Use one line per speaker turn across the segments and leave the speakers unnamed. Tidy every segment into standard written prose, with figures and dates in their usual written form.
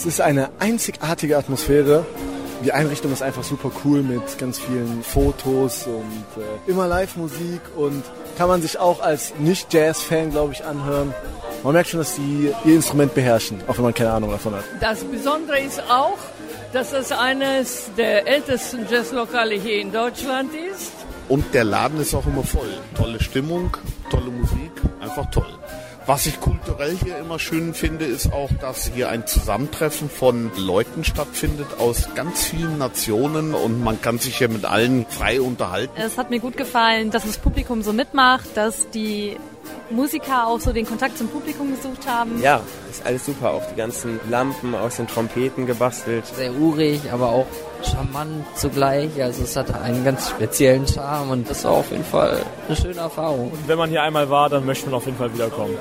Es ist eine einzigartige Atmosphäre. Die Einrichtung ist einfach super cool mit ganz vielen Fotos und immer Live-Musik und kann man sich auch als Nicht-Jazz-Fan, glaube ich, anhören. Man merkt schon, dass die ihr Instrument beherrschen, auch wenn man keine Ahnung davon hat.
Das Besondere ist auch, dass es eines der ältesten Jazzlokale hier in Deutschland ist.
Und der Laden ist auch immer voll. Tolle Stimmung, tolle Musik, einfach toll. Was ich kulturell hier immer schön finde, ist auch, dass hier ein Zusammentreffen von Leuten stattfindet aus ganz vielen Nationen und man kann sich hier mit allen frei unterhalten.
Es hat mir gut gefallen, dass das Publikum so mitmacht, dass die Musiker auch so den Kontakt zum Publikum gesucht haben.
Ja, ist alles super. Auch die ganzen Lampen aus den Trompeten gebastelt.
Sehr urig, aber auch charmant zugleich. Also es hat einen ganz speziellen Charme und das war auf jeden Fall eine schöne Erfahrung.
Und wenn man hier einmal war, dann möchte man auf jeden Fall wiederkommen.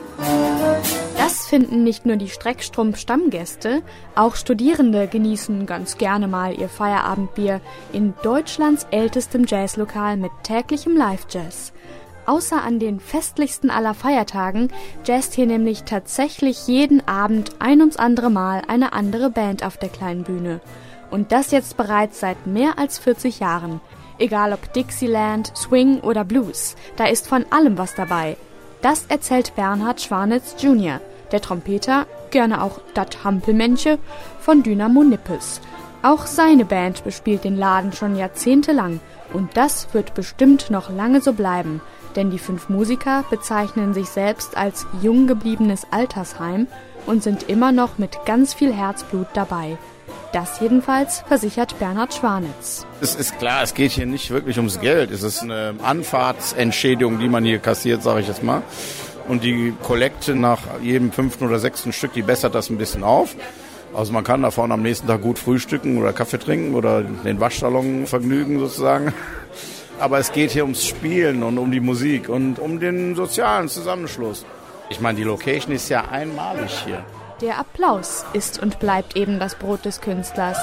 Das finden nicht nur die Streckstrumpf-Stammgäste, auch Studierende genießen ganz gerne mal ihr Feierabendbier in Deutschlands ältestem Jazzlokal mit täglichem Live-Jazz. Außer an den festlichsten aller Feiertagen jazzt hier nämlich tatsächlich jeden Abend ein ums andere Mal eine andere Band auf der kleinen Bühne. Und das jetzt bereits seit mehr als 40 Jahren. Egal ob Dixieland, Swing oder Blues, da ist von allem was dabei. Das erzählt Bernhard Schwanitz Jr., der Trompeter, gerne auch dat Hampelmännche, von Dynamo Nippes. Auch seine Band bespielt den Laden schon jahrzehntelang und das wird bestimmt noch lange so bleiben. Denn die 5 Musiker bezeichnen sich selbst als jung gebliebenes Altersheim und sind immer noch mit ganz viel Herzblut dabei. Das jedenfalls versichert Bernhard Schwanitz.
Es ist klar, es geht hier nicht wirklich ums Geld. Es ist eine Anfahrtsentschädigung, die man hier kassiert, sage ich jetzt mal. Und die Kollekte nach jedem 5. oder 6. Stück, die bessert das ein bisschen auf. Also man kann da vorne am nächsten Tag gut frühstücken oder Kaffee trinken oder den Waschsalon vergnügen sozusagen. Aber es geht hier ums Spielen und um die Musik und um den sozialen Zusammenschluss. Ich meine, die Location ist ja einmalig hier.
Der Applaus ist und bleibt eben das Brot des Künstlers.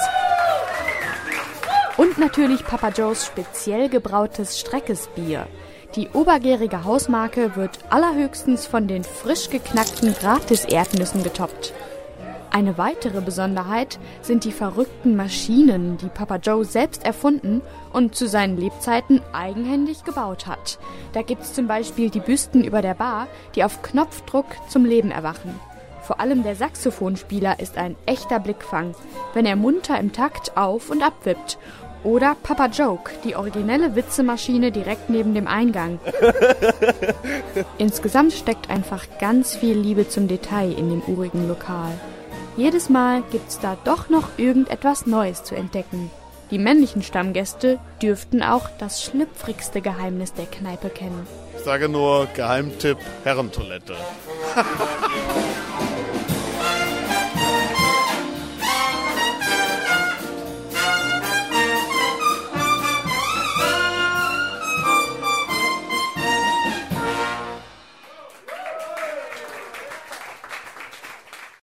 Und natürlich Papa Joes speziell gebrautes Streckesbier. Die obergärige Hausmarke wird allerhöchstens von den frisch geknackten Gratis-Erdnüssen getoppt. Eine weitere Besonderheit sind die verrückten Maschinen, die Papa Joe selbst erfunden und zu seinen Lebzeiten eigenhändig gebaut hat. Da gibt's zum Beispiel die Büsten über der Bar, die auf Knopfdruck zum Leben erwachen. Vor allem der Saxophonspieler ist ein echter Blickfang, wenn er munter im Takt auf- und abwippt. Oder Papa Joke, die originelle Witzemaschine direkt neben dem Eingang. Insgesamt steckt einfach ganz viel Liebe zum Detail in dem urigen Lokal. Jedes Mal gibt's da doch noch irgendetwas Neues zu entdecken. Die männlichen Stammgäste dürften auch das schlüpfrigste Geheimnis der Kneipe kennen.
Ich sage nur Geheimtipp, Herrentoilette.